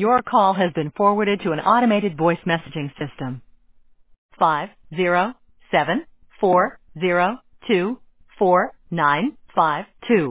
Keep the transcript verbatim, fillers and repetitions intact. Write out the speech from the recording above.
Your call has been forwarded to an automated voice messaging system. Five zero seven four zero two four nine five two.